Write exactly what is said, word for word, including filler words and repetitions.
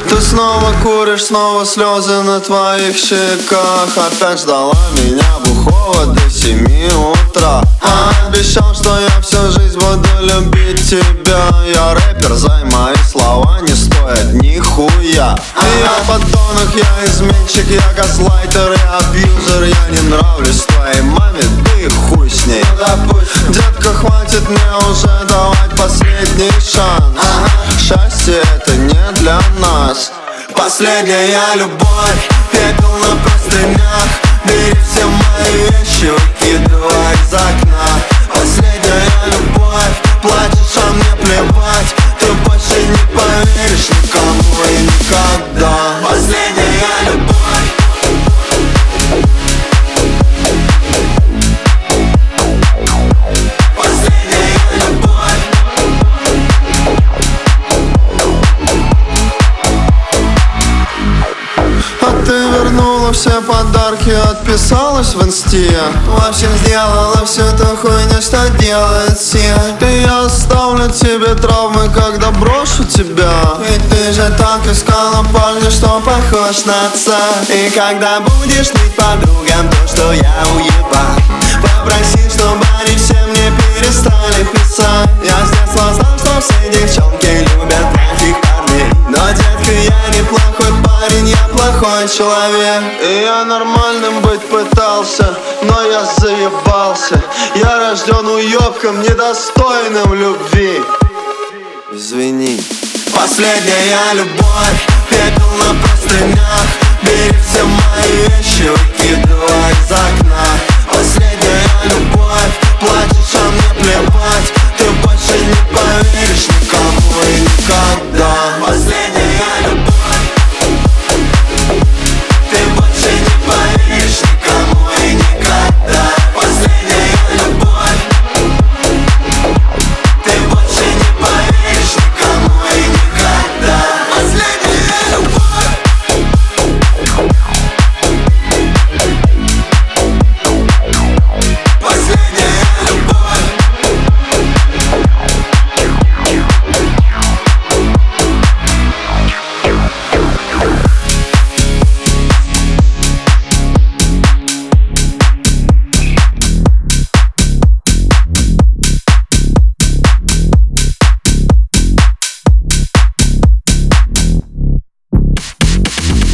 Ты снова куришь, снова слезы на твоих щеках. Опять ждала меня бухого до семи утра. А обещал, что я всю жизнь буду любить тебя. Я рэпер, зай, мои слова не стоят нихуя. Я подонок, я изменщик, я газлайтер, я абьюзер. Я не нравлюсь твоей маме, да и хуй с ней. Детка, хватит мне уже давать последний шанс. Счастье это не для нас. Последняя любовь, пепел на простынях. Бери все мои вещи, выкидывай из окна. Последняя любовь, плачешь, а мне плевать. Ты больше не поверишь никому и никогда. Последняя любовь. Ты вернула все подарки, отписалась в инсте. В общем, сделала всю ту хуйню, что делают все. И я оставлю тебе травмы, когда брошу тебя. Ведь ты же так искала парня, что похож на отца. И когда будешь ныть подругам то, что я уебан, попроси, чтобы они все мне перестали писать. Я с детства знал, что все девчонки любят плохих парней. Но, детка, я неплохой парень, я плохой человек. И я нормальным быть пытался, но я заебался. Я рожден уебком, недостойным любви. Извини. Последняя любовь, пепел на простынях. Бери все мои вещи, выкидывай из окна.